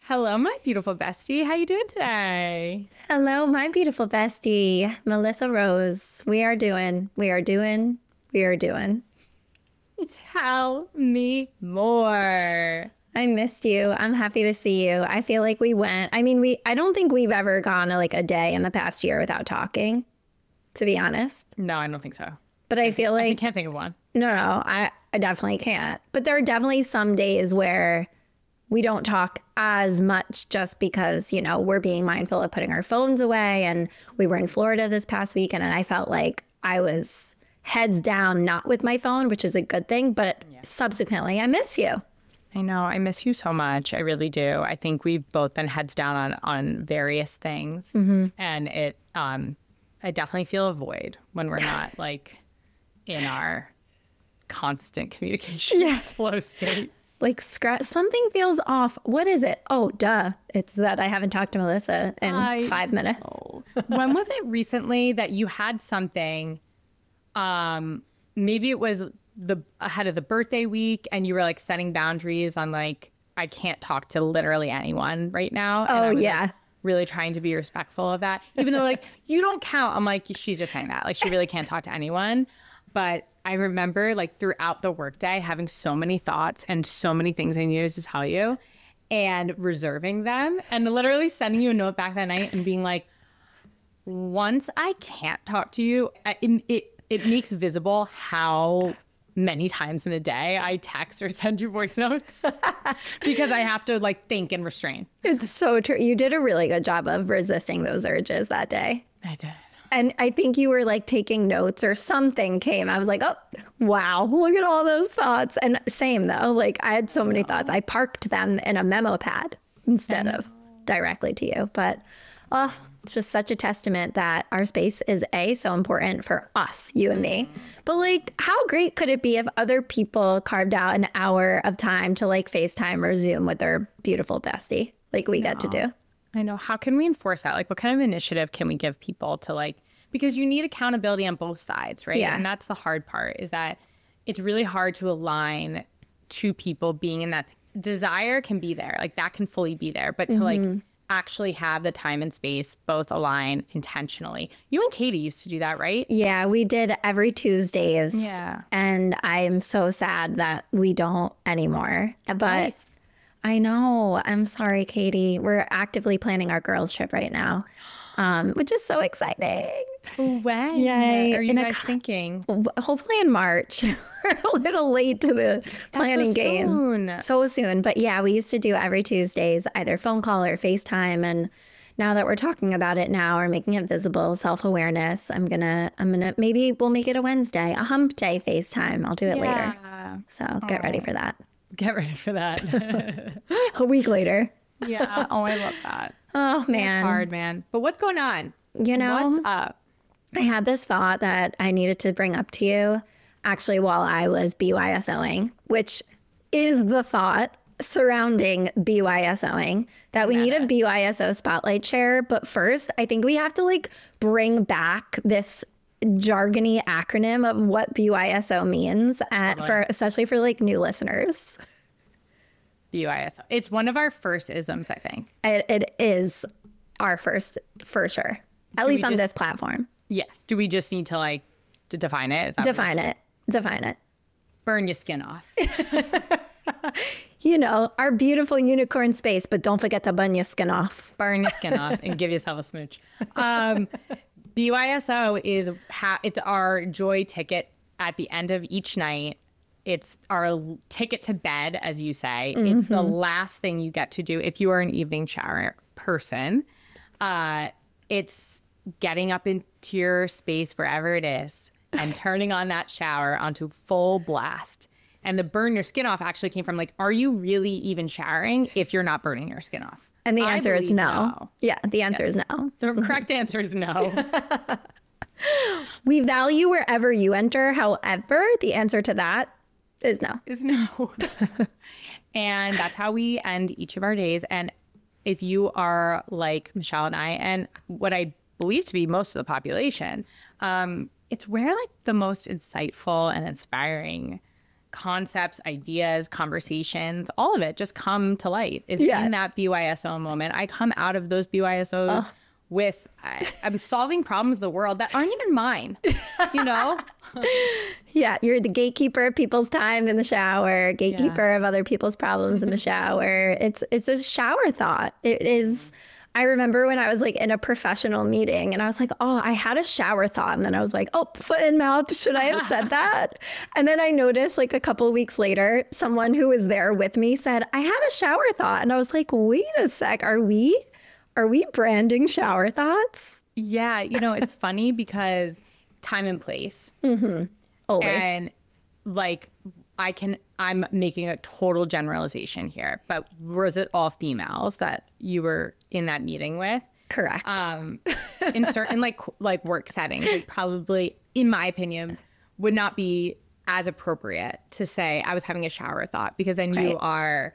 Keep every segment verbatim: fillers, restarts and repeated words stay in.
Hello, my beautiful bestie. How you doing today? Hello, my beautiful bestie, Melissa Rose. We are doing, we are doing, we are doing. Tell me more. I missed you. I'm happy to see you. I feel like we went, I mean, we, I don't think we've ever gone like a day in the past year without talking, to be honest. No, I don't think so. But I feel I like, can't think of one. no, no, I, I definitely can't. But there are definitely some days where we don't talk as much just because, you know, we're being mindful of putting our phones away. And we were in Florida this past weekend and I felt like I was heads down, not with my phone, which is a good thing. But yeah. Subsequently, I miss you. I know. I miss you so much. I really do. I think we've both been heads down on, on various things. Mm-hmm. And it, um, I definitely feel a void when we're not like in our constant communication yeah. flow state. Like scratch something feels off. What is it? Oh, duh. It's that I haven't talked to Melissa in I five minutes. When was it recently that you had something? Um, maybe it was the ahead of the birthday week, and you were like setting boundaries on like I can't talk to literally anyone right now. Oh and I was, yeah. Like, really trying to be respectful of that, even though like you don't count. I'm like she's just saying that like she really can't talk to anyone, but. I remember like throughout the workday having so many thoughts and so many things I needed to tell you and reserving them and literally sending you a note back that night and being like, once I can't talk to you, it, it, it makes visible how many times in a day I text or send you voice notes because I have to like think and restrain. It's so true. You did a really good job of resisting those urges that day. I did. And I think you were like taking notes or something came. I was like, oh, wow, look at all those thoughts. And same though, like I had so many thoughts. I parked them in a memo pad instead of directly to you. But oh, it's just such a testament that our space is A, so important for us, you and me. But like, how great could it be if other people carved out an hour of time to like FaceTime or Zoom with their beautiful bestie like we get to do? I know. How can we enforce that? Like, what kind of initiative can we give people to like, because you need accountability on both sides, right? Yeah. And that's the hard part is that it's really hard to align two people being in that desire can be there. Like that can fully be there, but to mm-hmm. like actually have the time and space both align intentionally. You and Katie used to do that, right? Yeah, we did every Tuesdays. Yeah. And I'm so sad that we don't anymore. But Life. I know. I'm sorry, Katie. We're actively planning our girls' trip right now, um, which is so exciting. When? Yay. Are you in guys a, thinking? Hopefully in March. We're a little late to the planning That's so game. Soon. So soon. But yeah, we used to do every Tuesdays, either phone call or FaceTime. And now that we're talking about it now or making it visible, self-awareness, I'm going to, I'm going to, maybe we'll make it a Wednesday, a hump day FaceTime. I'll do it yeah. later. So get ready for that. Get ready for that. A week later. Yeah. Oh, I love that. Oh, man. It's hard, man. But what's going on? You know, what's up? I had this thought that I needed to bring up to you actually while I was BYSOing, which is the thought surrounding BYSOing that we need a B Y S O spotlight chair. But first, I think we have to like bring back this jargony acronym of what B Y S O means at, for especially for like new listeners. B Y S O. It's one of our first isms, I think. It, it is our first for sure. At Do least on just, this platform. Yes. Do we just need to like to define it? Define it. Define it. Burn your skin off. You know, our beautiful unicorn space, but don't forget to burn your skin off. Burn your skin off and give yourself a smooch. Um, B Y S O is ha- it's our joy ticket at the end of each night. It's our ticket to bed, as you say. Mm-hmm. It's the last thing you get to do if you are an evening shower person. Uh, it's getting up into your space, wherever it is, and turning on that shower onto full blast. And the burn your skin off actually came from like, are you really even showering if you're not burning your skin off? And the answer is no. no. Yeah, the answer yes. is no. The correct answer is no. We value wherever you enter. However, the answer to that is no. Is no. And that's how we end each of our days. And if you are like Michelle and I, and what I believe to be most of the population, um, it's where like the most insightful and inspiring concepts, ideas, conversations, all of it just come to light is Yeah. in that B Y S O moment. I come out of those B Y S Os Oh. with, I, I'm solving problems of the world that aren't even mine, you know? Yeah, you're the gatekeeper of people's time in the shower, gatekeeper Yes. of other people's problems in the shower. It's it's a shower thought. It is. I remember when I was like in a professional meeting and I was like, oh, I had a shower thought. And then I was like, oh, foot in mouth. Should I have said that? And then I noticed like a couple of weeks later, someone who was there with me said, I had a shower thought. And I was like, wait a sec. Are we, are we branding shower thoughts? Yeah, you know, it's funny because time and place. Always. And like, I can, I'm making a total generalization here, but was it all females that you were in that meeting with? Correct. Um, in certain like like work settings, it probably, in my opinion, would not be as appropriate to say I was having a shower thought, because then Right. you are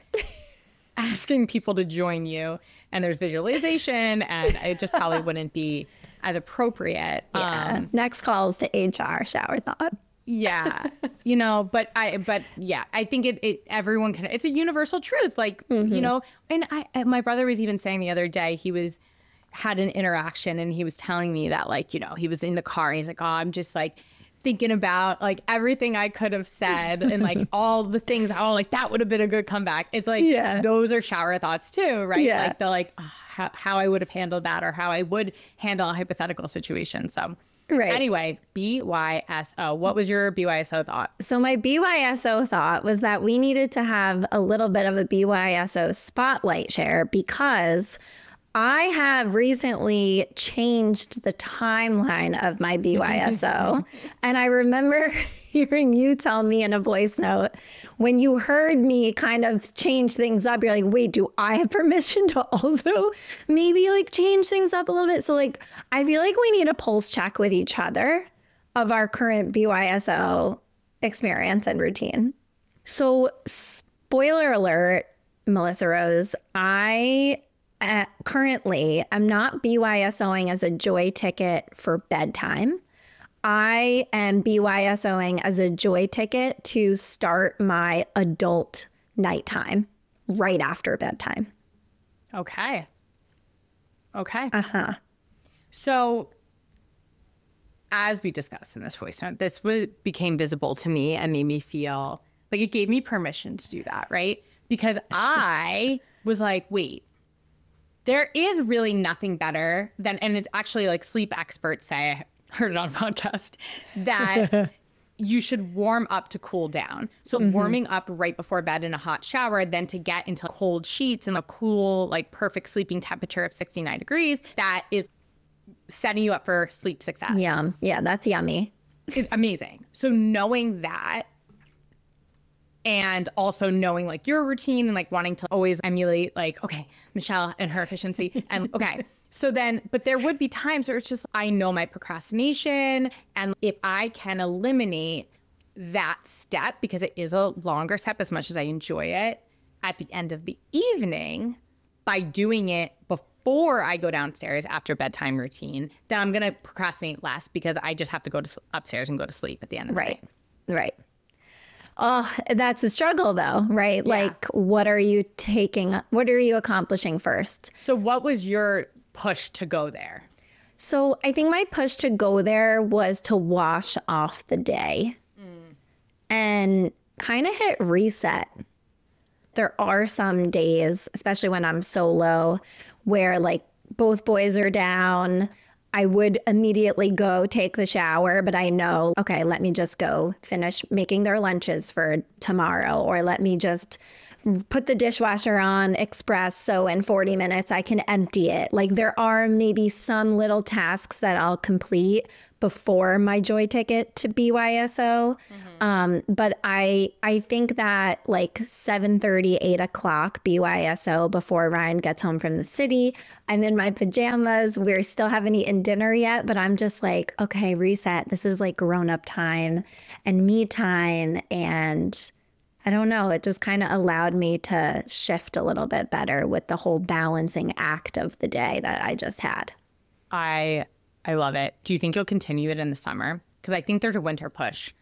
asking people to join you, and there's visualization, and it just probably wouldn't be as appropriate. yeah. Um, Next calls to H R shower thought. yeah, you know, but I, but yeah, I think it, it, everyone can, it's a universal truth. Like, you know, and I, my brother was even saying the other day, he was, had an interaction and he was telling me that, like, you know, he was in the car and he's like, oh, I'm just like thinking about like everything I could have said and like all the things, oh, like that would have been a good comeback. It's like, Yeah. those are shower thoughts too, right? Yeah. Like they're like, oh, how, how I would have handled that or how I would handle a hypothetical situation. So Right. anyway, B Y S O. What was your B Y S O thought? So my B Y S O thought was that we needed to have a little bit of a B Y S O spotlight share, because I have recently changed the timeline of my B Y S O. And I remember hearing you tell me in a voice note, when you heard me kind of change things up, you're like, wait, do I have permission to also maybe like change things up a little bit? So like, I feel like we need a pulse check with each other of our current B Y S O experience and routine. So spoiler alert, Melissa Rose, I uh, currently am not BYSOing as a joy ticket for bedtime. I am BYSOing as a joy ticket to start my adult nighttime right after bedtime. Okay. Okay. Uh-huh. So, as we discussed in this voice note, this was, became visible to me and made me feel like it gave me permission to do that, right? Because I was like, wait, there is really nothing better than, and it's actually like sleep experts say, I heard it on a podcast, that you should warm up to cool down. So warming up right before bed in a hot shower, then to get into cold sheets and a cool, like perfect sleeping temperature of sixty-nine degrees, that is setting you up for sleep success. Yum. Yeah, that's yummy. It's amazing. So knowing that, and also knowing like your routine and like wanting to always emulate like, okay, Michelle and her efficiency, and okay. So then, but there would be times where it's just, I know my procrastination, and if I can eliminate that step, because it is a longer step as much as I enjoy it, at the end of the evening, by doing it before I go downstairs after bedtime routine, then I'm going to procrastinate less, because I just have to go to upstairs and go to sleep at the end of the Right. night. Right. Oh, that's a struggle though, right? Yeah. Like, what are you taking? What are you accomplishing first? So what was your push to go there? So I think my push to go there was to wash off the day and kind of hit reset. There are some days, especially when I'm solo, where like both boys are down. I would immediately go take the shower, but I know, okay, let me just go finish making their lunches for tomorrow, or let me just put the dishwasher on express so in forty minutes I can empty it. Like there are maybe some little tasks that I'll complete before my joy ticket to B Y S O. Mm-hmm. Um, but I I think that like seven thirty, eight o'clock B Y S O before Ryan gets home from the city, I'm in my pajamas. We still haven't eaten dinner yet, but I'm just like, okay, reset. This is like grown up time and me time. And I don't know, it just kind of allowed me to shift a little bit better with the whole balancing act of the day that I just had. I I love it. Do you think you'll continue it in the summer? Because I think there's a winter push.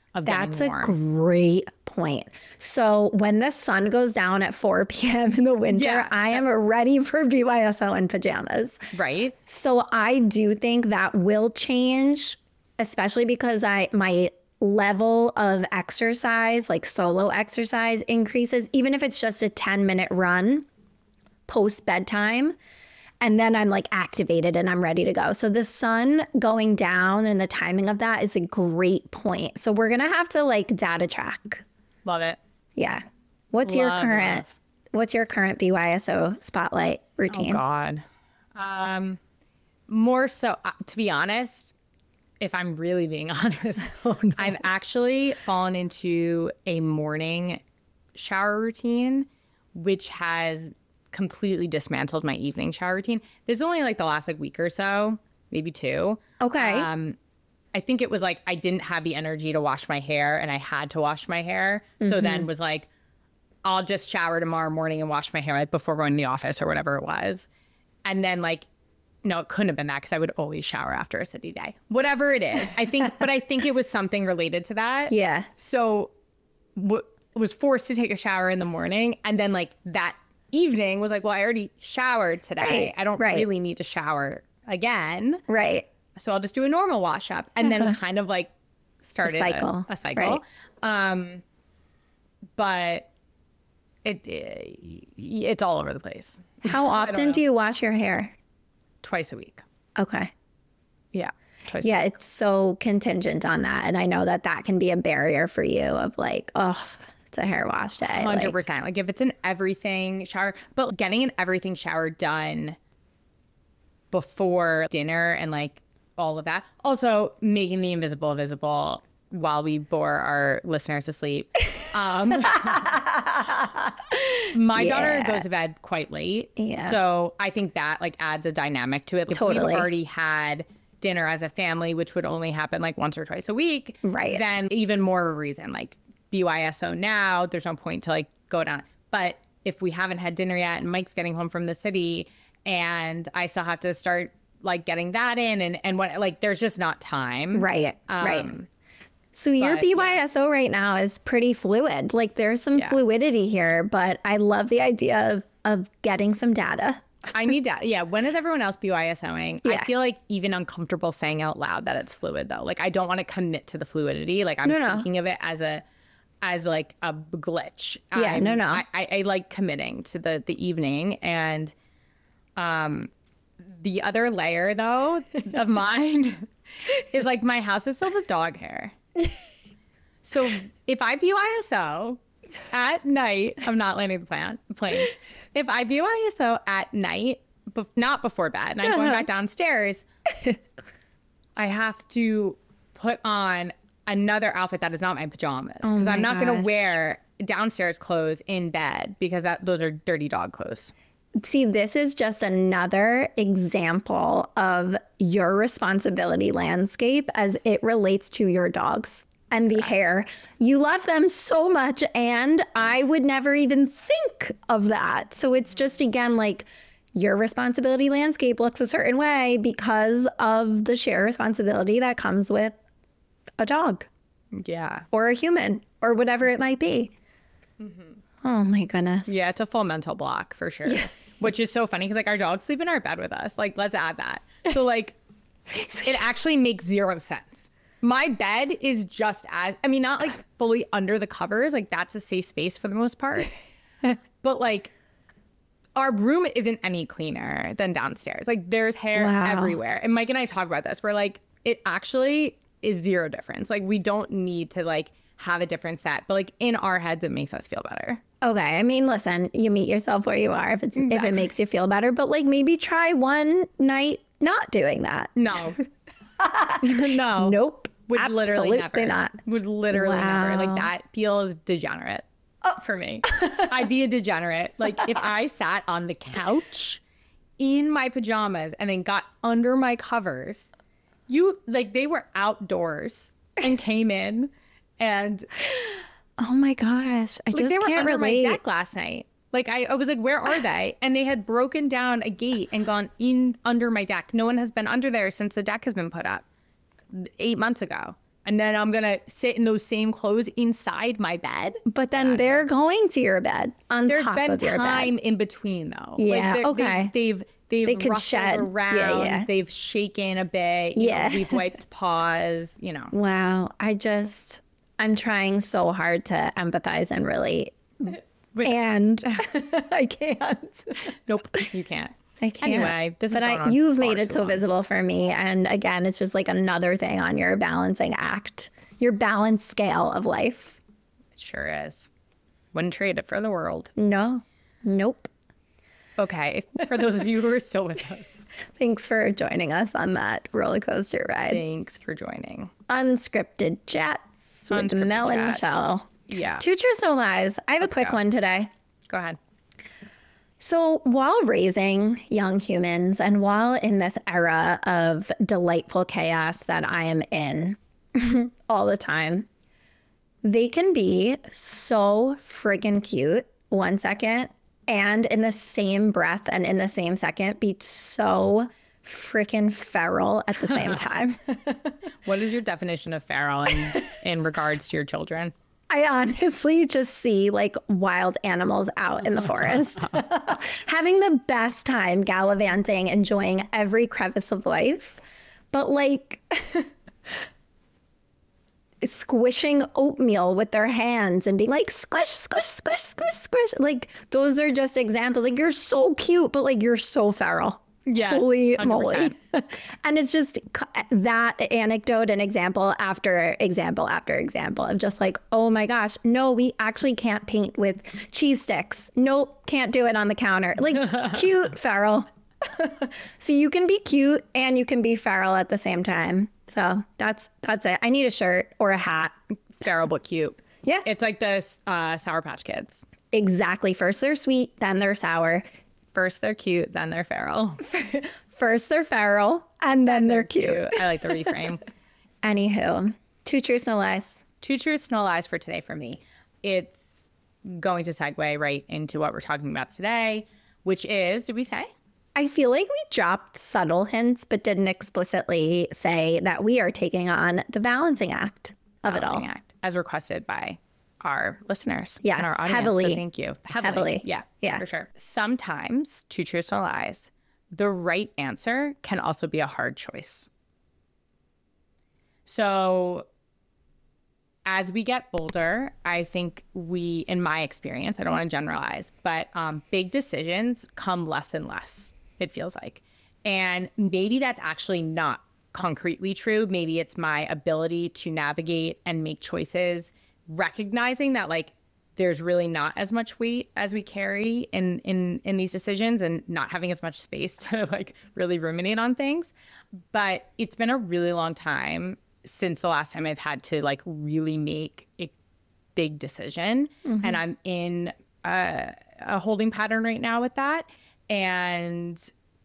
of That's getting a warm. great point. So when the sun goes down at four p.m. in the winter, Yeah. I am ready for B Y S O in pajamas. Right? So I do think that will change, especially because I my level of exercise, like solo exercise, increases, even if it's just a ten minute run post bedtime. And then I'm like activated and I'm ready to go. So the sun going down and the timing of that is a great point. So we're going to have to like data track. Love it. Yeah. What's your Love, current love. what's your current B Y S O spotlight routine? Oh God. Um, more so, uh, to be honest, if I'm really being honest, I've actually fallen into a morning shower routine, which has completely dismantled my evening shower routine. There's only like the last like week or so, maybe two. Okay. Um, I think it was like I didn't have the energy to wash my hair and I had to wash my hair. So then was like, I'll just shower tomorrow morning and wash my hair like before going to the office or whatever it was. And then like, no, it couldn't have been that because I would always shower after a city day. Whatever it is. I think, but I think it was something related to that. Yeah. So w- was forced to take a shower in the morning. And then like that evening was like, well, I already showered today. Right, I don't right. really need to shower again. Right. So I'll just do a normal wash up. And then kind of like started a cycle, A, cycle. right. Um, but it, it it's all over the place. How often know. do you wash your hair? Twice a week. Okay. Yeah. Twice Yeah, a week. it's so contingent on that. And I know that that can be a barrier for you of like, oh, it's a hair wash day. one hundred Like, percent. Like if it's an everything shower, but getting an everything shower done before dinner and like all of that. Also making the invisible visible while we bore our listeners to sleep. Um, my daughter Yeah. goes to bed quite late. Yeah. So I think that like adds a dynamic to it. If Totally. we've already had dinner as a family, which would only happen like once or twice a week. Right. Then even more of a reason, like B Y S O now, there's no point to like go down. But if we haven't had dinner yet and Mike's getting home from the city and I still have to start like getting that in and, and what, like, there's just not time. right, right. Um, So your but, B Y S O right now is pretty fluid. Like there's some Yeah. fluidity here, but I love the idea of of getting some data. I need that. Yeah. When is everyone else BYSOing? Yeah. I feel like even uncomfortable saying out loud that it's fluid though. Like I don't want to commit to the fluidity. Like I'm No, no. thinking of it as a, as like a glitch. Yeah, I'm- no, no. I, I, I like committing to the, the evening. And um, the other layer though of mine is like my house is filled with dog hair. So if I B Y S O at night, I'm not landing the plan, plane. If I B Y S O at night, bef- not before bed, and I'm going back downstairs, I have to put on another outfit that is not my pajamas because Oh I'm my not going gosh. to wear downstairs clothes in bed because that those are dirty dog clothes. See, this is just another example of your responsibility landscape as it relates to your dogs and the hair. You love them so much, and I would never even think of that. So it's just, again, like your responsibility landscape looks a certain way because of the shared responsibility that comes with a dog Yeah. or a human or whatever it might be. Oh my goodness. Yeah, it's a full mental block for sure. Which is so funny because like our dogs sleep in our bed with us. Like, let's add that. So like, it actually makes zero sense. My bed is just as I mean, not like fully under the covers. Like that's a safe space for the most part. But like, our room isn't any cleaner than downstairs. Like there's hair Wow. everywhere. And Mike and I talk about this. We're like, it actually is zero difference. Like we don't need to like have a different set. But like in our heads, it makes us feel better. Okay, I mean, listen, you meet yourself where you are if it's if it makes you feel better, but like maybe try one night not doing that. No. no. Nope. Would literally Absolutely never. not. Would literally never. Wow. Like that feels degenerate for me. I'd be a degenerate. Like if I sat on the couch in my pajamas and then got under my covers, you like they were outdoors and came in and Oh my gosh, I like just they were can't under relate. my deck last night. Like I, I was like, where are they? And they had broken down a gate and gone in under my deck. No one has been under there since the deck has been put up eight months ago. And then I'm going to sit in those same clothes inside my bed. But then they're going to your bed on There's top been of your time bed. in between though. Yeah, they're- okay. They, they've they've They could rustled shed. around. Yeah, yeah. They've shaken a bit. You Yeah. know, we've wiped paws. You know. Wow. I just, I'm trying so hard to empathize and relate. And I can't. Nope. You can't. I can't. Anyway, this but is I, you've made it so visible for me. And again, it's just like another thing on your balancing act, your balance scale of life. It sure is. Wouldn't trade it for the world. No, nope. Okay. For those of you who are still with us, Thanks for joining us on that roller coaster ride. thanks for joining. Unscripted chats with Unscripted Mel and chats. Michelle. Yeah. Two truths, no lies. I have a quick go. one today. Go ahead. So, while raising young humans and while in this era of delightful chaos that I am in all the time, they can be so freaking cute one second and in the same breath and in the same second be so freaking feral at the same time. What is your definition of feral in, in regards to your children? I honestly just see like wild animals out in the forest, having the best time gallivanting, enjoying every crevice of life, but like squishing oatmeal with their hands and being like, squish, squish, squish, squish, squish. Like, those are just examples. Like, you're so cute, but like, you're so feral. Yes, Holy one hundred percent. moly. And it's just c- that anecdote and example after example after example of just like, oh my gosh, no, we actually can't paint with cheese sticks. Nope, can't do it on the counter. Like, cute, feral. So you can be cute and you can be feral at the same time. So that's that's it. I need a shirt or a hat. Feral but cute. Yeah, It's like the uh, Sour Patch Kids. exactly. First they're sweet, then they're sour. First they're cute, then they're feral. First they're feral, and then they're cute. Cute. I like the reframe. Anywho, two truths, no lies. Two truths, no lies for today for me. It's going to segue right into what we're talking about today, which is, did we say? I feel like we dropped subtle hints, but didn't explicitly say that we are taking on the balancing act of it all. Balancing act, as requested by our listeners Yes, and our audience. heavily. So thank you. Heavily. Heavily. Yeah, Yeah. for sure. Sometimes, two truths, no lies, the right answer can also be a hard choice. So as we get older, I think we, in my experience, I don't want to generalize, but um, big decisions come less and less, it feels like. And maybe that's actually not concretely true. Maybe it's my ability to navigate and make choices, recognizing that like there's really not as much weight as we carry in in in these decisions and not having as much space to like really ruminate on things. But it's been a really long time since the last time I've had to like really make a big decision. Mm-hmm. And I'm in a, a holding pattern right now with that. And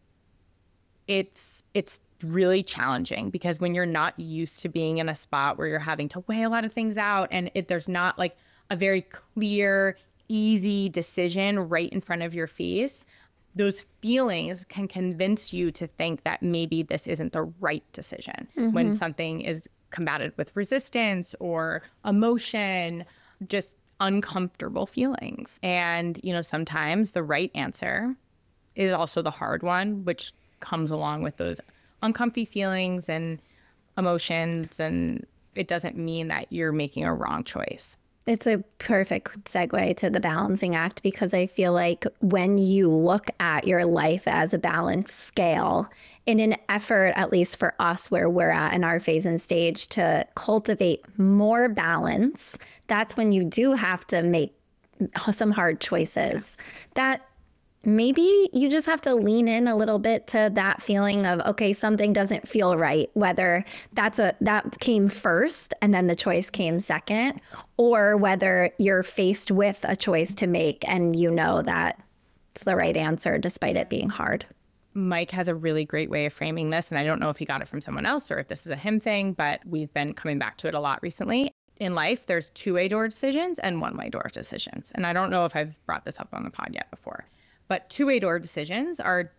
it's it's really challenging because when you're not used to being in a spot where you're having to weigh a lot of things out and it, there's not like a very clear, easy decision right in front of your face, those feelings can convince you to think that maybe this isn't the right decision. Mm-hmm. When something is combated with resistance or emotion, just uncomfortable feelings. And, you know, sometimes the right answer is also the hard one, which comes along with those uncomfy feelings and emotions, and it doesn't mean that you're making a wrong choice. It's a perfect segue to the balancing act because I feel like when you look at your life as a balanced scale, in an effort, at least for us where we're at in our phase and stage, to cultivate more balance, that's when you do have to make some hard choices. Yeah. That maybe you just have to lean in a little bit to that feeling of, okay, something doesn't feel right, whether that's a that came first and then the choice came second, or whether you're faced with a choice to make and you know that it's the right answer despite it being hard. Mike has a really great way of framing this, and I don't know if he got it from someone else or if this is a him thing, but we've been coming back to it a lot recently. In life, there's two-way door decisions and one-way door decisions. And I don't know if I've brought this up on the pod yet before. But two-way door decisions are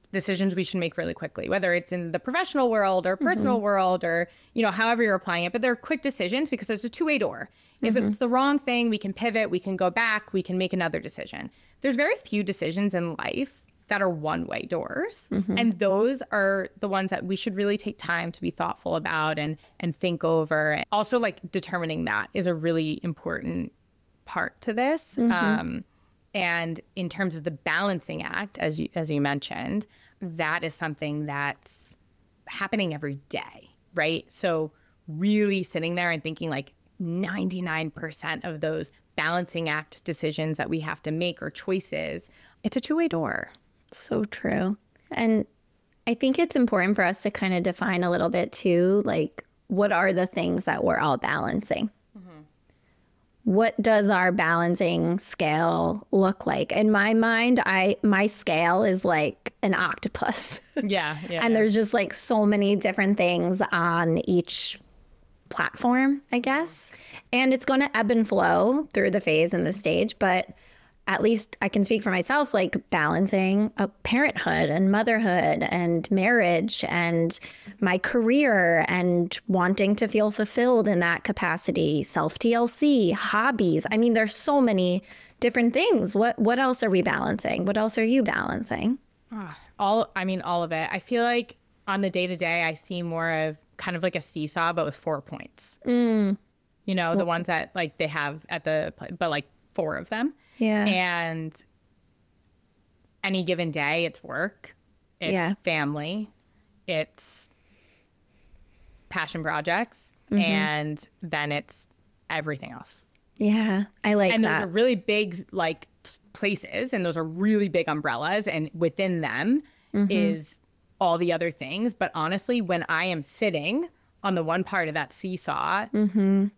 decisions we should make really quickly, whether it's in the professional world or personal mm-hmm. world or, you know, however you're applying it. But they're quick decisions because there's a two-way door. Mm-hmm. If it's the wrong thing, we can pivot, we can go back, we can make another decision. There's very few decisions in life that are one-way doors. Mm-hmm. And those are the ones that we should really take time to be thoughtful about and and think over. Also, like, determining that is a really important part to this. Mm-hmm. Um, and in terms of the balancing act, as you, as you mentioned, that is something that's happening every day, right? So really sitting there and thinking like ninety-nine percent of those balancing act decisions that we have to make or choices, it's a two-way door. So true. And I think it's important for us to kind of define a little bit too, like, what are the things that we're all balancing? Mm-hmm. What does our balancing scale look like? In my mind, I my scale is like an octopus. Yeah. yeah and yeah. there's just like so many different things on each platform, I guess. And it's going to ebb and flow through the phase and the stage, but at least I can speak for myself, like balancing a parenthood and motherhood and marriage and my career and wanting to feel fulfilled in that capacity, self-T L C, hobbies. I mean, there's so many different things. What what else are we balancing? What else are you balancing? Oh, all, I mean, all of it. I feel like on the day-to-day, I see more of kind of like a seesaw, but with four points. Mm. You know, well, the ones that like they have at the, but like four of them. Yeah. And any given day, it's work, it's yeah. family, it's passion projects, mm-hmm. and then it's everything else. Yeah, I like and that. And those are really big, like, places, and those are really big umbrellas, and within them mm-hmm. is all the other things. But honestly, when I am sitting on the one part of that seesaw, mm-hmm.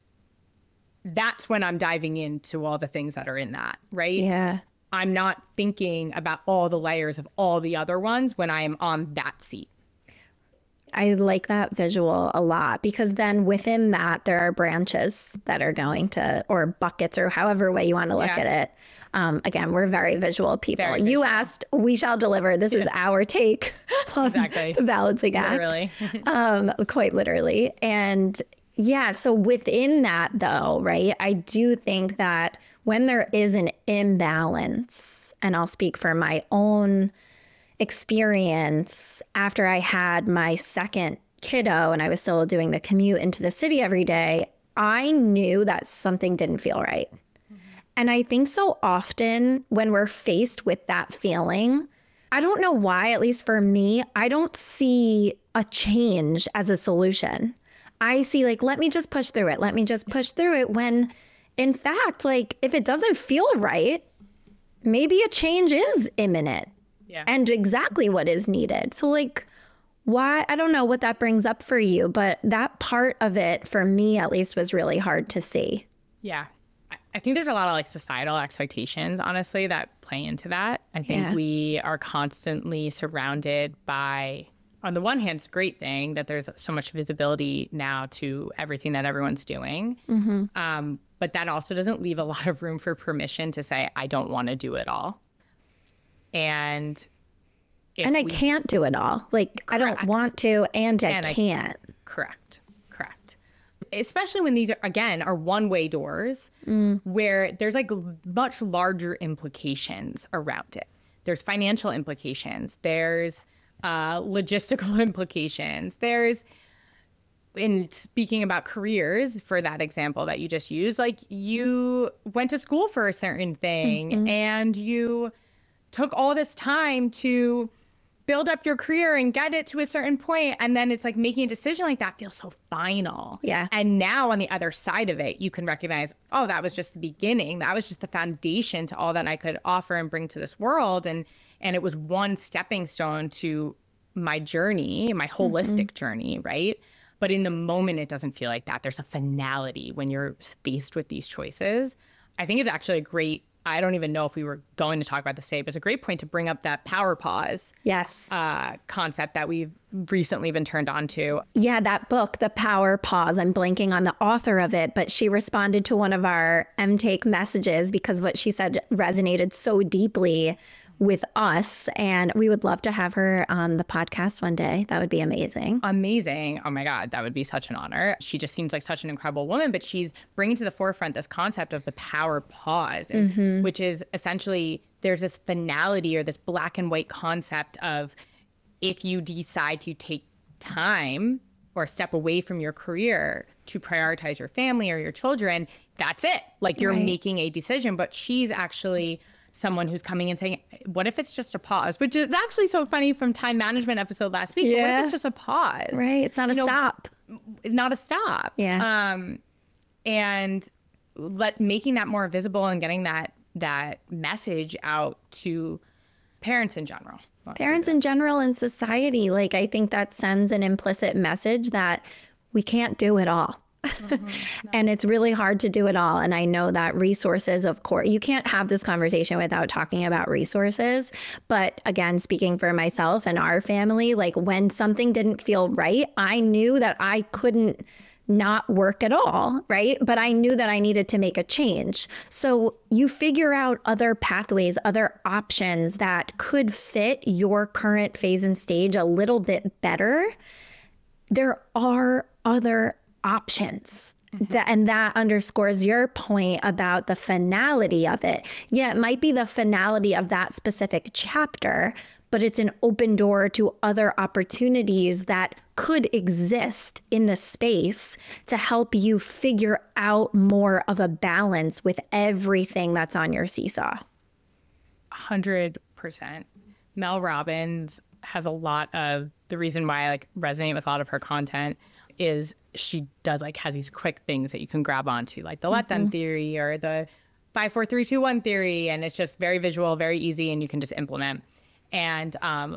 that's when I'm diving into all the things that are in that, right? Yeah. I'm not thinking about all the layers of all the other ones when I am on that seat. I like that visual a lot because then within that, there are branches that are going to, or buckets or however way you want to look yeah. at it. Um, again, we're very visual people. Very you visual. Asked, we shall deliver. This yeah. is our take on exactly. the balancing act. Literally. um, quite literally. And yeah, so within that though, right, I do think that when there is an imbalance, and I'll speak for my own experience after I had my second kiddo and I was still doing the commute into the city every day, I knew that something didn't feel right. Mm-hmm. And I think so often when we're faced with that feeling, I don't know why, at least for me, I don't see a change as a solution. I see like, let me just push through it. Let me just push through it when in fact, like if it doesn't feel right, maybe a change is imminent. Yeah. And exactly what is needed. So like, why, I don't know what that brings up for you, but that part of it for me at least was really hard to see. Yeah. I think there's a lot of like societal expectations, honestly, that play into that. I think yeah. we are constantly surrounded by, on the one hand, it's a great thing that there's so much visibility now to everything that everyone's doing. Mm-hmm. Um, but that also doesn't leave a lot of room for permission to say, I don't want to do it all. And and I we, can't do it all. Like, correct. I don't want to, and, and I can't. I, correct. Correct. Especially when these, are, again, are one-way doors mm. where there's like much larger implications around it. There's financial implications. There's uh, logistical implications. There's, in speaking about careers, for that example that you just used, like you went to school for a certain thing mm-hmm. and you took all this time to build up your career and get it to a certain point, and then it's like making a decision like that feels so final. Yeah. And now on the other side of it, you can recognize, oh, that was just the beginning. That was just the foundation to all that I could offer and bring to this world. And and it was one stepping stone to my journey, my holistic mm-hmm. journey, right? But in the moment, it doesn't feel like that. There's a finality when you're faced with these choices. I think it's actually a great, I don't even know if we were going to talk about this today, but it's a great point to bring up that power pause. Yes. Uh, concept that we've recently been turned on to. Yeah, that book, The Power Pause, I'm blanking on the author of it, but she responded to one of our M-Take messages because what she said resonated so deeply with us. And we would love to have her on the podcast one day. That would be amazing. Amazing. Oh my God, that would be such an honor. She just seems like such an incredible woman, but she's bringing to the forefront this concept of the power pause, and, mm-hmm. which is essentially there's this finality or this black and white concept of if you decide to take time or step away from your career to prioritize your family or your children, that's it. Like you're right. making a decision. But she's actually someone who's coming and saying, what if it's just a pause? Which is actually so funny from time management episode last week. Yeah. What if it's just a pause? Right. It's not a you know, stop. Not a stop. Yeah. Um, and let making that more visible and getting that that message out to parents in general. Parents in general and society. Like, I think that sends an implicit message that we can't do it all. Mm-hmm. No. And it's really hard to do it all. And I know that resources, of course, you can't have this conversation without talking about resources. But again, speaking for myself and our family, like when something didn't feel right, I knew that I couldn't not work at all, right? But I knew that I needed to make a change. So you figure out other pathways, other options that could fit your current phase and stage a little bit better. There are other options. Mm-hmm. That, and that underscores your point about the finality of it. Yeah, it might be the finality of that specific chapter, but it's an open door to other opportunities that could exist in the space to help you figure out more of a balance with everything that's on your seesaw. one hundred percent. Mel Robbins has a lot of the reason why I like resonate with a lot of her content is she does like has these quick things that you can grab onto, like the let them mm-hmm. theory or the five, four, three, two, one theory. And it's just very visual, very easy, and you can just implement. And um,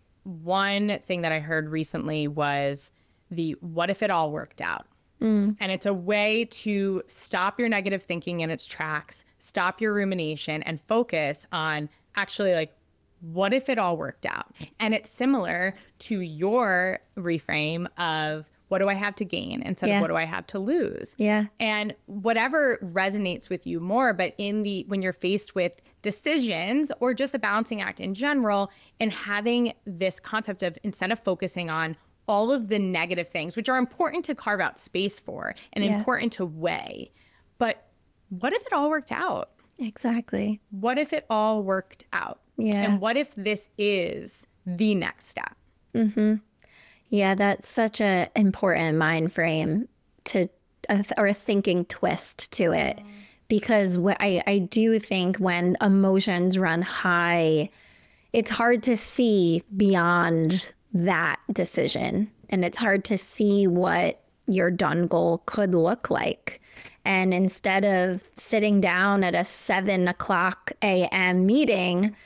one thing that I heard recently was the what if it all worked out? Mm. And it's a way to stop your negative thinking in its tracks, stop your rumination, and focus on actually like, what if it all worked out? And it's similar to your reframe of what do I have to gain instead yeah. of what do I have to lose? Yeah. And whatever resonates with you more, but in the when you're faced with decisions or just the balancing act in general, and having this concept of instead of focusing on all of the negative things, which are important to carve out space for and yeah. important to weigh, but what if it all worked out? Exactly. What if it all worked out? Yeah. And what if this is the next step? Mm-hmm. Yeah, that's such an important mind frame to, uh, or a thinking twist to it. Because wh- I, I do think when emotions run high, it's hard to see beyond that decision. And it's hard to see what your done goal could look like. And instead of sitting down at a seven o'clock a m meeting,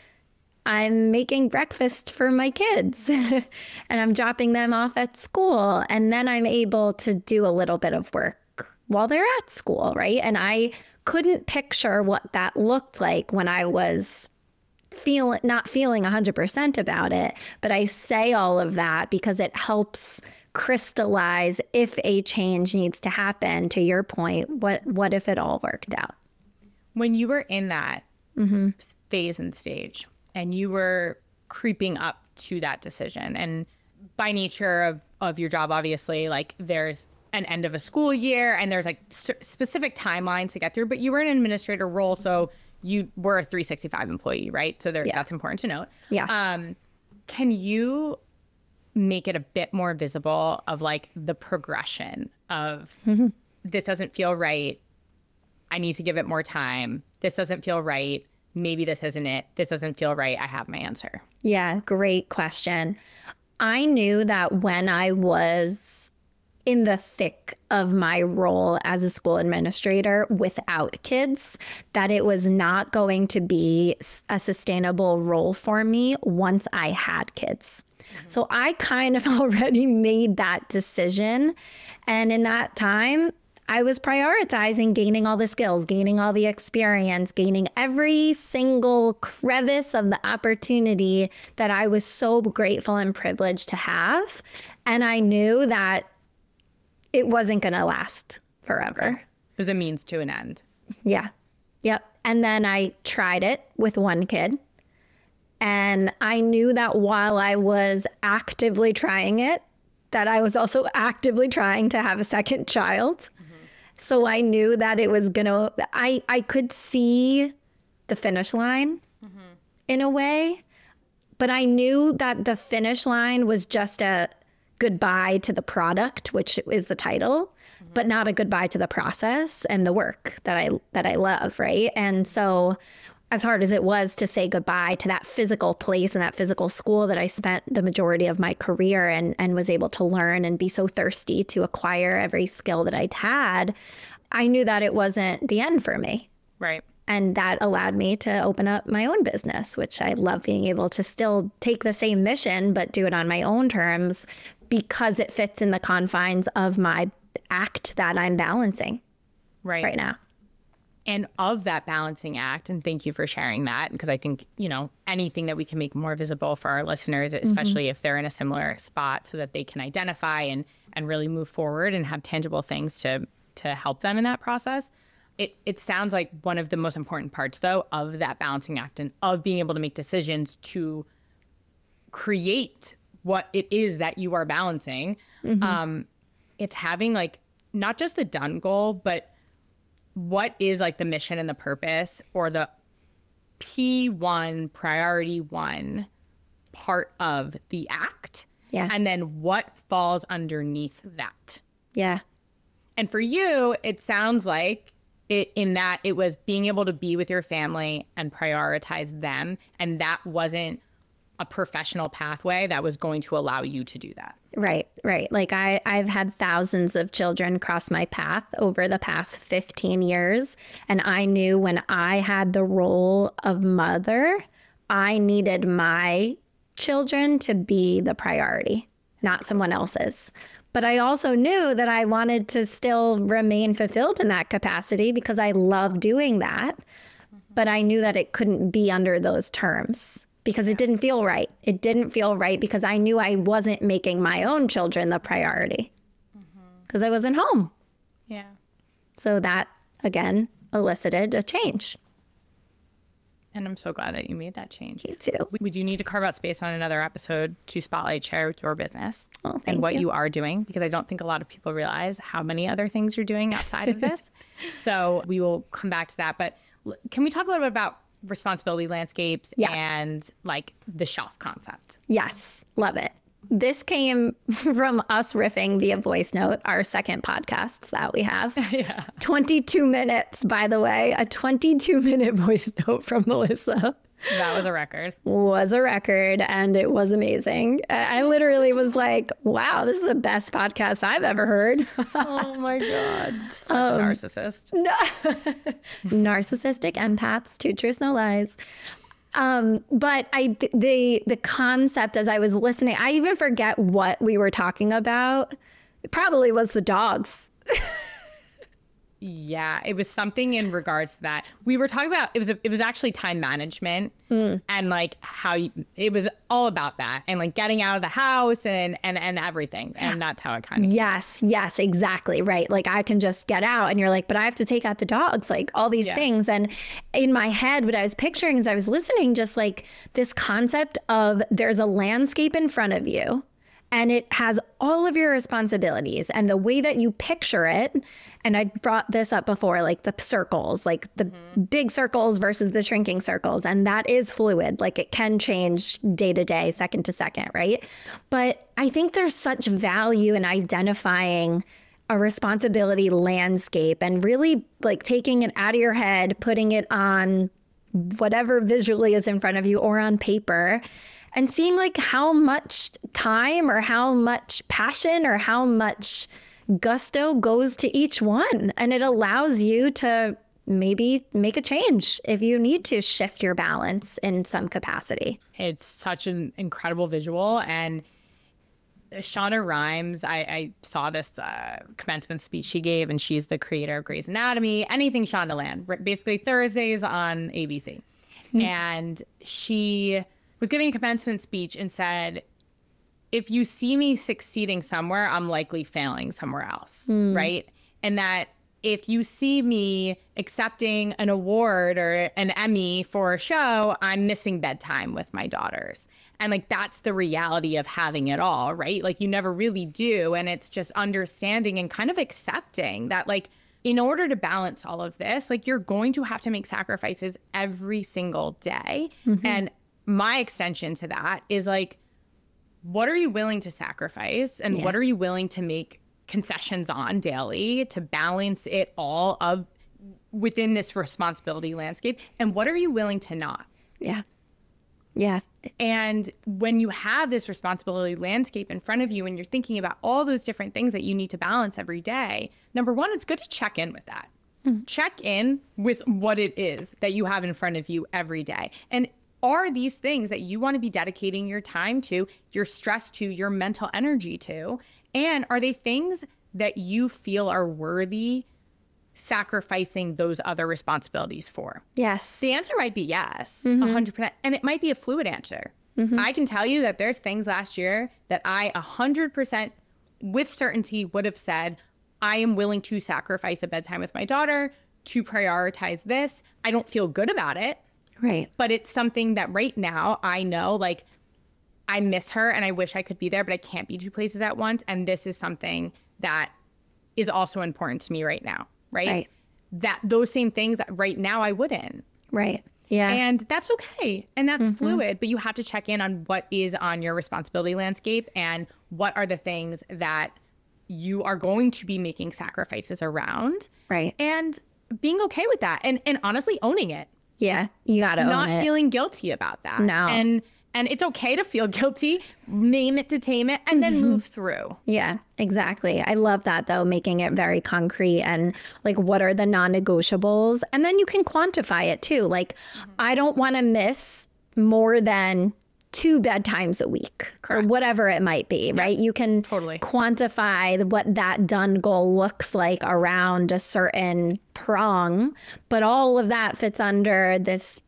I'm making breakfast for my kids and I'm dropping them off at school. And then I'm able to do a little bit of work while they're at school, right? And I couldn't picture what that looked like when I was feel, not feeling one hundred percent about it. But I say all of that because it helps crystallize if a change needs to happen. To your point, what, what if it all worked out? When you were in that mm-hmm. phase and stage, and you were creeping up to that decision. And by nature of, of your job, obviously, like there's an end of a school year and there's like specific timelines to get through, but you were in an administrator role. So you were a three sixty-five employee, right? So there, yeah. that's important to note. Yes. Um, can you make it a bit more visible of like the progression of mm-hmm. this doesn't feel right. I need to give it more time. This doesn't feel right. Maybe this isn't it. This doesn't feel right. I have my answer. Yeah, great question. I knew that when I was in the thick of my role as a school administrator without kids, that it was not going to be a sustainable role for me once I had kids. Mm-hmm. So I kind of already made that decision. And in that time, I was prioritizing gaining all the skills, gaining all the experience, gaining every single crevice of the opportunity that I was so grateful and privileged to have. And I knew that it wasn't going to last forever. It was a means to an end. Yeah. Yep. And then I tried it with one kid. And I knew that while I was actively trying it, that I was also actively trying to have a second child. Mm-hmm. So I knew that it was gonna, I, I could see the finish line mm-hmm. in a way, but I knew that the finish line was just a goodbye to the product, which is the title, mm-hmm. but not a goodbye to the process and the work that I, that I love. Right. And so as hard as it was to say goodbye to that physical place and that physical school that I spent the majority of my career and, and was able to learn and be so thirsty to acquire every skill that I'd had, I knew that it wasn't the end for me. Right. And that allowed me to open up my own business, which I love being able to still take the same mission, but do it on my own terms because it fits in the confines of my act that I'm balancing right, right now. And of that balancing act, and thank you for sharing that, because I think, you know, anything that we can make more visible for our listeners, especially mm-hmm. if they're in a similar spot so that they can identify and, and really move forward and have tangible things to to help them in that process. It it sounds like one of the most important parts, though, of that balancing act and of being able to make decisions to create what it is that you are balancing. Mm-hmm. Um, it's having like not just the done goal, but what is like the mission and the purpose or the P one priority one part of the act. Yeah. And then what falls underneath that. Yeah. And for you, it sounds like it, in that it was being able to be with your family and prioritize them. And that wasn't a professional pathway that was going to allow you to do that. Right, right. Like I, I've had thousands of children cross my path over the past fifteen years. And I knew when I had the role of mother, I needed my children to be the priority, not someone else's. But I also knew that I wanted to still remain fulfilled in that capacity because I love doing that. Mm-hmm. But I knew that it couldn't be under those terms. Because it didn't feel right. It didn't feel right because I knew I wasn't making my own children the priority because mm-hmm. I wasn't home. Yeah. So that, again, elicited a change. And I'm so glad that you made that change. Me too. We, we do need to carve out space on another episode to spotlight share your business oh, and what you. you are doing, because I don't think a lot of people realize how many other things you're doing outside of this. So we will come back to that. But can we talk a little bit about responsibility landscapes yeah. and like the shelf concept? Yes, love it. This came from us riffing via voice note, our second podcast that we have. yeah. twenty-two minutes, by the way, a twenty-two minute voice note from Melissa. That was a record. Was a record, and it was amazing. I literally was like, wow, this is the best podcast I've ever heard. Oh my God. Such um, a narcissist. No. Narcissistic empaths, two truths, no lies. Um, but I, the, the concept as I was listening, I even forget what we were talking about. It probably was the dogs. Yeah, it was something in regards to that. We were talking about, it was a, it was actually time management mm. and like how you, it was all about that and like getting out of the house and, and, and everything. And that's how it kind of. Yes, yes, exactly. Right. Like I can just get out and you're like, but I have to take out the dogs, like all these yeah. things. And in my head, what I was picturing as I was listening, just like this concept of there's a landscape in front of you. And it has all of your responsibilities and the way that you picture it. And I brought this up before, like the circles, like the mm-hmm. big circles versus the shrinking circles. And that is fluid. Like it can change day to day, second to second, right? But I think there's such value in identifying a responsibility landscape and really like taking it out of your head, putting it on whatever visually is in front of you or on paper. And seeing like how much time or how much passion or how much gusto goes to each one. And it allows you to maybe make a change if you need to shift your balance in some capacity. It's such an incredible visual. And Shonda Rhimes, I, I saw this uh, commencement speech she gave, and she's the creator of Grey's Anatomy, anything Shonda Land, basically Thursdays on A B C. Mm-hmm. And she was giving a commencement speech and said, if you see me succeeding somewhere, I'm likely failing somewhere else, mm. right? And that if you see me accepting an award or an Emmy for a show, I'm missing bedtime with my daughters. And like, that's the reality of having it all, right? Like, you never really do. And it's just understanding and kind of accepting that, like, in order to balance all of this, like, you're going to have to make sacrifices every single day. Mm-hmm. And my extension to that is like, what are you willing to sacrifice? And yeah. what are you willing to make concessions on daily to balance it all of within this responsibility landscape? And what are you willing to not? Yeah. Yeah. And when you have this responsibility landscape in front of you and you're thinking about all those different things that you need to balance every day, number one, it's good to check in with that. Mm-hmm. Check in with what it is that you have in front of you every day. And are these things that you want to be dedicating your time to, your stress to, your mental energy to? And are they things that you feel are worthy sacrificing those other responsibilities for? Yes. The answer might be yes, mm-hmm. one hundred percent. And it might be a fluid answer. Mm-hmm. I can tell you that there's things last year that I one hundred percent with certainty would have said, I am willing to sacrifice a bedtime with my daughter to prioritize this. I don't feel good about it. Right. But it's something that right now I know, like, I miss her and I wish I could be there, but I can't be two places at once. And this is something that is also important to me right now. Right. Right. That those same things right now I wouldn't. Right. Yeah. And that's okay. And that's mm-hmm. fluid, but you have to check in on what is on your responsibility landscape and what are the things that you are going to be making sacrifices around. Right. And being okay with that and, and honestly owning it. Yeah. You got to own it. Not feeling guilty about that. No. And And it's okay to feel guilty, name it to tame it, and then move through. Yeah, exactly. I love that, though, making it very concrete and like, what are the non-negotiables? And then you can quantify it, too. Like, mm-hmm. I don't want to miss more than two bedtimes a week. Correct. Or whatever it might be, yeah. right? You can totally quantify what that done goal looks like around a certain prong. But all of that fits under this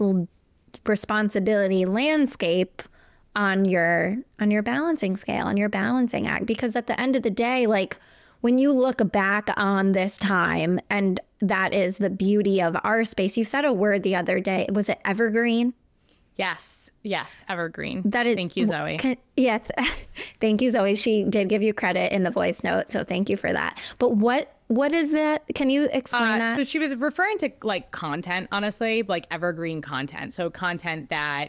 responsibility landscape on your on your balancing scale, on your balancing act. Because at the end of the day, like, when you look back on this time, and that is the beauty of our space. You said a word the other day. Was it evergreen? Yes. Yes. Evergreen. That is, thank you, Zoe. Can, yeah. Thank you, Zoe. She did give you credit in the voice note. So thank you for that. But what what is it? Can you explain uh, that? So she was referring to like content, honestly, like evergreen content. So content that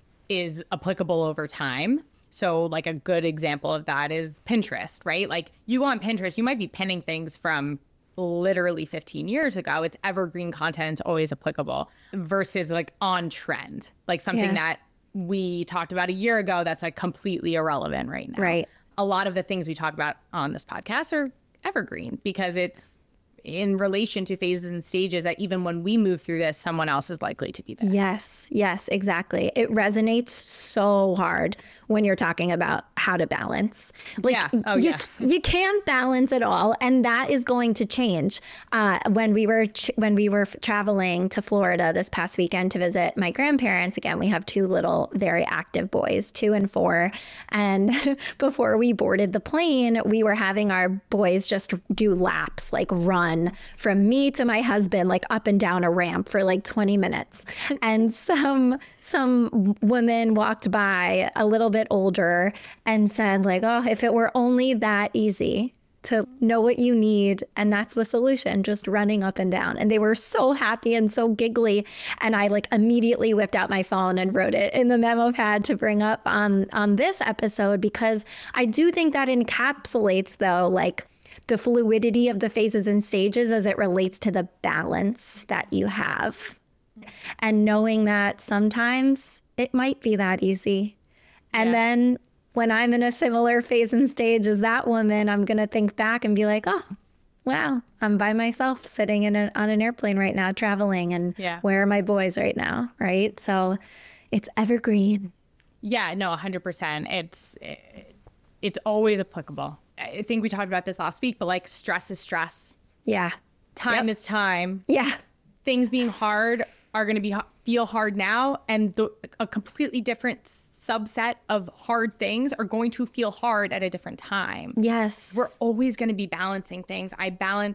is applicable over time. So like a good example of that is Pinterest, right? Like, you go on Pinterest, you might be pinning things from literally fifteen years ago. It's evergreen content. It's always applicable versus like on trend, like something yeah. that we talked about a year ago that's like completely irrelevant right now. Right. A lot of the things we talk about on this podcast are evergreen because it's in relation to phases and stages that even when we move through this, someone else is likely to be there. Yes, yes, exactly. It resonates so hard when you're talking about how to balance. Like, yeah. Oh, you, yeah. you can't balance it all, and that is going to change. Uh, when we were ch- when we were traveling to Florida this past weekend to visit my grandparents, again, we have two little, very active boys, two and four. And before we boarded the plane, we were having our boys just do laps, like run from me to my husband, like up and down a ramp for like twenty minutes. And some some woman walked by a little bit older and said, like, oh, if it were only that easy to know what you need, and that's the solution, just running up and down. And they were so happy and so giggly. And I like immediately whipped out my phone and wrote it in the memo pad to bring up on on this episode, because I do think that encapsulates, though, like the fluidity of the phases and stages as it relates to the balance that you have. And knowing that sometimes it might be that easy. And yeah. then when I'm in a similar phase and stage as that woman, I'm going to think back and be like, oh, wow, I'm by myself sitting in a, on an airplane right now, traveling. And yeah. where are my boys right now? Right. So it's evergreen. Yeah, no, one hundred percent. It's, it, it's always applicable. I think we talked about this last week, but like, stress is stress. Yeah. Time yep. is time. Yeah. Things being hard are going to be feel hard now, and the, a completely different subset of hard things are going to feel hard at a different time. Yes. We're always going to be balancing things. I balanced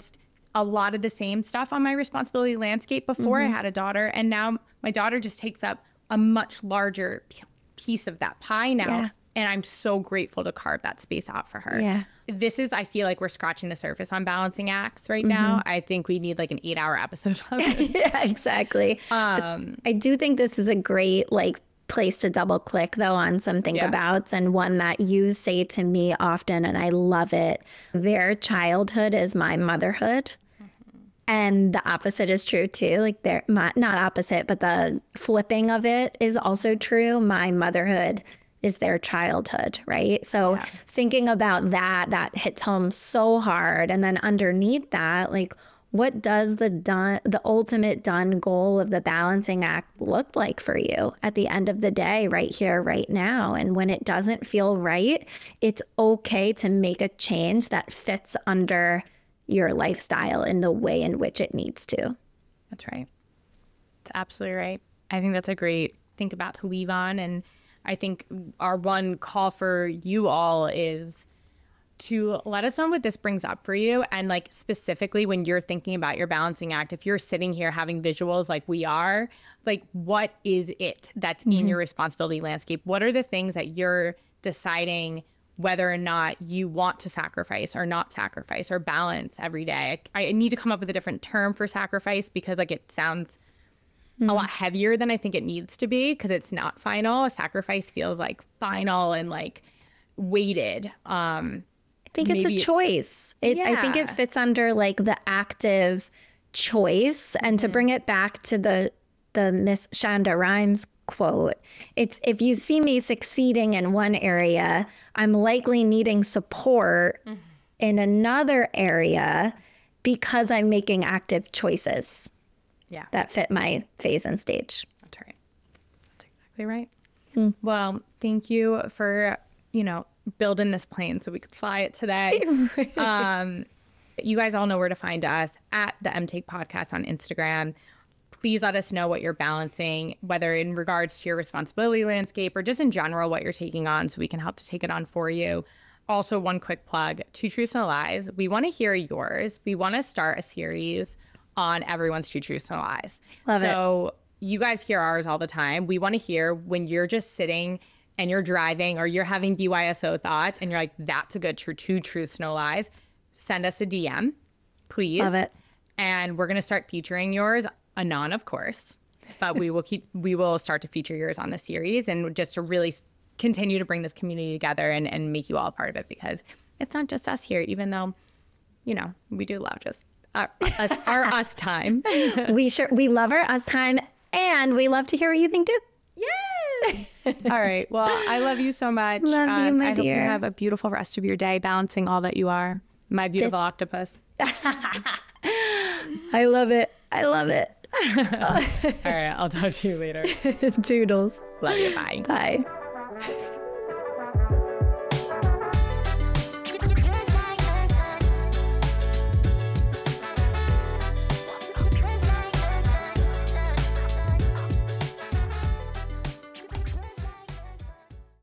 a lot of the same stuff on my responsibility landscape before mm-hmm. I had a daughter. And now my daughter just takes up a much larger piece of that pie now. Yeah. And I'm so grateful to carve that space out for her. Yeah. This is, I feel like we're scratching the surface on balancing acts right mm-hmm. now. I think we need like an eight hour episode on it. Yeah, exactly. Um, I do think this is a great like place to double click though on some think yeah. abouts, and one that you say to me often, and I love it. Their childhood is my motherhood. Mm-hmm. And the opposite is true too. Like they're my, not opposite, but the flipping of it is also true. My motherhood is their childhood, right? So yeah. thinking about that, that hits home so hard. And then underneath that, like, what does the done, the ultimate done goal of the balancing act look like for you at the end of the day, right here, right now? And when it doesn't feel right, it's okay to make a change that fits under your lifestyle in the way in which it needs to. That's right. That's absolutely right. I think that's a great think about to leave on. And I think our one call for you all is to let us know what this brings up for you. And like specifically when you're thinking about your balancing act, if you're sitting here having visuals like we are, like what is it that's mm-hmm. in your responsibility landscape? What are the things that you're deciding whether or not you want to sacrifice or not sacrifice or balance every day? I, I need to come up with a different term for sacrifice because like it sounds mm-hmm. a lot heavier than I think it needs to be because it's not final. A sacrifice feels like final and like weighted. Um, I think Maybe, it's a choice. It, yeah. I think it fits under like the active choice. And mm-hmm. to bring it back to the the Miss Shonda Rhimes quote, it's if you see me succeeding in one area, I'm likely needing support mm-hmm. in another area because I'm making active choices yeah. that fit my phase and stage. That's right. That's exactly right. Mm. Well, thank you for, you know, building this plane so we could fly it today. um, you guys all know where to find us at the M Take Podcast on Instagram. Please let us know what you're balancing, whether in regards to your responsibility landscape or just in general what you're taking on so we can help to take it on for you. Also, one quick plug, Two Truths and a Lies. We want to hear yours. We want to start a series on everyone's Two Truths and a Lies. Love so it. So you guys hear ours all the time. We want to hear when you're just sitting and you're driving or you're having B Y S O thoughts and you're like, that's a good true two truths, no lies, send us a D M, please. Love it. And we're going to start featuring yours, anon, of course, but we will keep, we will start to feature yours on the series and just to really continue to bring this community together and, and make you all a part of it because it's not just us here, even though, you know, we do love just our us, our us time. we sure, we love our us time and we love to hear what you think too. Yay! All right. Well, I love you so much. Love uh, you, my I dear. hope you have a beautiful rest of your day, balancing all that you are. My beautiful Did- octopus. I love it. I love it. All right. I'll talk to you later. Toodles. Love you. Bye. Bye.